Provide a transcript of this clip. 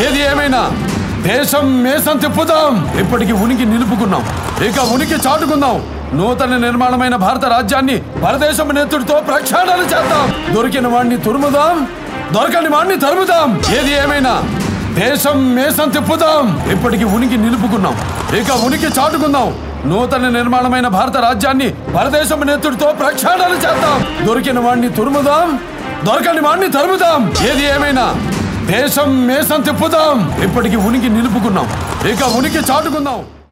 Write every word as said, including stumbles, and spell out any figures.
ఏది ఏమైనా దేశం మేసం తిప్పుదాం. ఇప్పటికి ఉనికి నిలుపుకున్నాం, ఇక ఉనికి చాటుకుందాం. నూతన నిర్మాణమైన భారత రాజ్యాన్ని పరదేశం నేతృత్వంతో ప్రక్షాళన చేద్దాం. దొరికిన వాడిని తురుముదాం, దొరకని వాడిని తరుముదాం. ఏది ఏమైనా దేశం మేసం తిప్పుదాం. ఇప్పటికి ఉనికి నిలుపుకున్నాం, ఇక ఉనికి చాటుకుందాం. నూతన నిర్మాణమైన భారత రాజ్యాన్ని పరదేశం నేతృత్వంతో ప్రక్షాళన చేద్దాం. దొరికిన వాడిని తురుముదాం, దొరకని వాడిని తరుముదాం. ఏది ఏమైనా దేశం మేసం తిప్పుదాం. ఇప్పటికి ఉనికి నిలుపుకున్నాం, ఇక ఉనికి చాటుకుందాం.